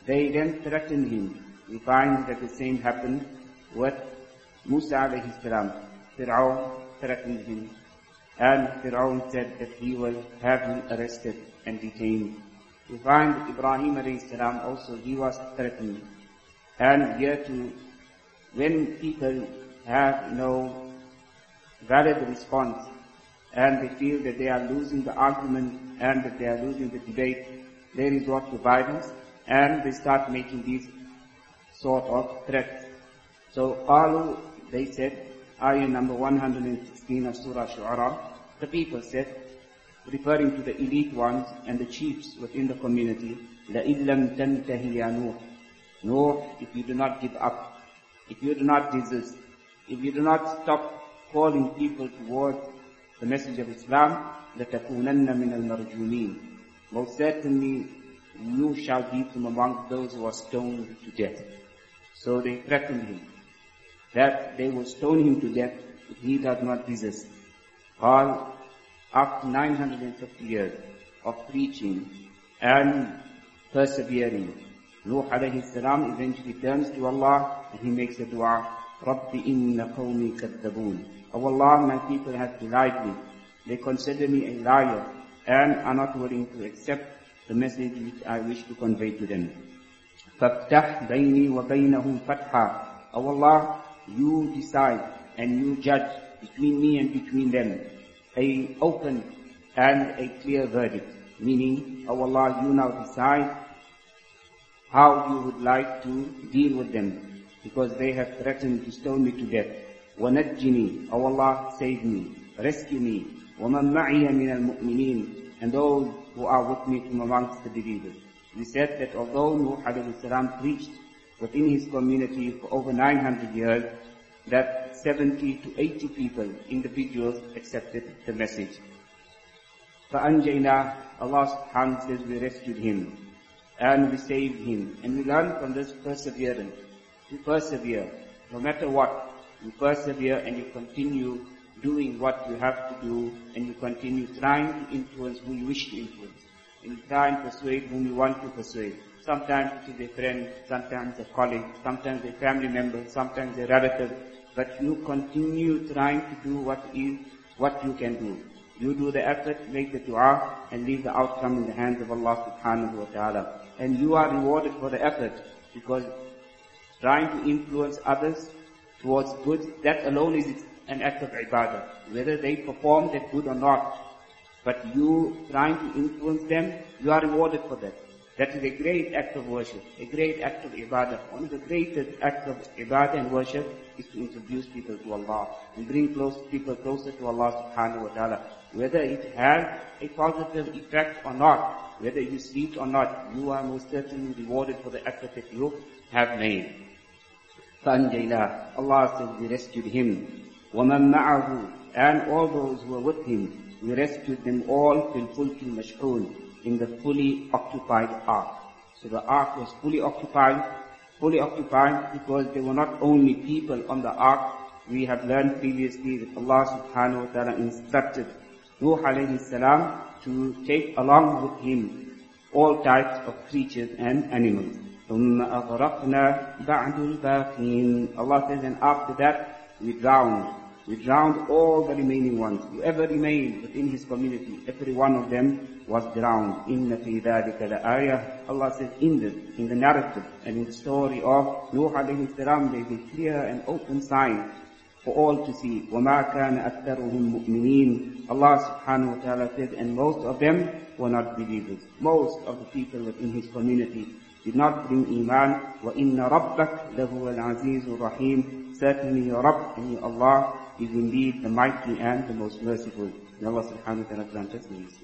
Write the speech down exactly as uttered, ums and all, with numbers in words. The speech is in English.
They then threatened him. We find that the same happened with Musa alayhi salam. Fir'aun threatened him. And Fir'aun said that he will have him arrested and detained. We find that Ibrahim alayhi salam also, he was threatened. And here too, when people have no valid response and they feel that they are losing the argument and that they are losing the debate, they resort to violence and they start making these sort of threats. So, qalu, they said, ayah number one hundred sixteen of Surah Shu'ara, the people said, referring to the elite ones and the chiefs within the community, لَإِذْ لَمْ تَنْتَهِ يَا نُوحٍ, Nuh, if you do not give up, if you do not desist, if you do not stop calling people towards the message of Islam, لَتَكُونَنَّ مِنَ الْمَرْجُومِينَ, most certainly you shall be from among those who are stoned to death. So they threatened him that they will stone him to death if he does not resist. All after nine hundred fifty years of preaching and persevering, Nuh alayhi salam eventually turns to Allah and he makes a dua, Rabbi inna qawmi kaddaboon. Oh Allah, my people have denied me. They consider me a liar and are not willing to accept the message which I wish to convey to them. فَافْتَحْ بَيْنِي وَبَيْنَهُمْ فَتْحًا. Oh Allah, you decide and you judge between me and between them a open and a clear verdict. Meaning, oh Allah, you now decide how you would like to deal with them, because they have threatened to stone me to death. وَنَجِّنِي, oh Allah, save me, rescue me. وَمَنْ مَعِيَ مِنَ الْمُؤْمِنِينَ, and those who are with me from amongst the believers. We said that although Nuh alayhi salam preached within his community for over nine hundred years, that seventy to eighty people, individuals, accepted the message. فَأَنْجَيْنَا, Allah subhanahu wa ta'ala says, we rescued him and we saved him. And we learn from this perseverance. You persevere, no matter what. You persevere and you continue doing what you have to do, and you continue trying to influence who you wish to influence. And you try and persuade whom you want to persuade. Sometimes it is a friend, sometimes a colleague, sometimes a family member, sometimes a relative. But you continue trying to do what is, what you can do. You do the effort, make the dua, and leave the outcome in the hands of Allah subhanahu wa ta'ala. And you are rewarded for the effort, because trying to influence others towards good, that alone is an act of ibadah. Whether they perform that good or not, but you trying to influence them, you are rewarded for that. That is a great act of worship, a great act of ibadah. One of the greatest acts of ibadah and worship is to introduce people to Allah and bring close people closer to Allah subhanahu wa ta'ala. Whether it has a positive effect or not, whether you see it or not, you are most certainly rewarded for the effort that you have made. فَأَنْجَيْنَاهُ, Allah says we rescued him. وَمَنْ مَعَهُ, and all those who were with him, we rescued them all fil fulki mashhun, in the fully occupied ark. So the ark was fully occupied, fully occupied because there were not only people on the ark. We have learned previously that Allah subhanahu wa ta'ala instructed Nuh alayhi salam to take along with him all types of creatures and animals. ثُمَّ أَغْرَقْنَا بَعْدُ الْبَاقِينَ. Allah says, and after that we drowned. We drowned all the remaining ones. Whoever remained within his community, every one of them was drowned. إِنَّ فِي ذَلِكَ لَآيَةً. Allah says, in this, in the narrative and in the story of Nuh alayhi salam, there is a clear and open sign for all to see. وَمَا كَانَ أَكْثَرُهُمْ مُؤْمِنِينَ. Allah subhanahu wa ta'ala says, and most of them were not believers. Most of the people within his community did not bring iman. وَإِنَّ رَبَّكَ لَهُوَ الْعَزِيزُ الرَّحِيمُ. Certainly your Rabb, and your Allah, is indeed the mighty and the most merciful. May Allah subhanahu wa ta'ala grant us these.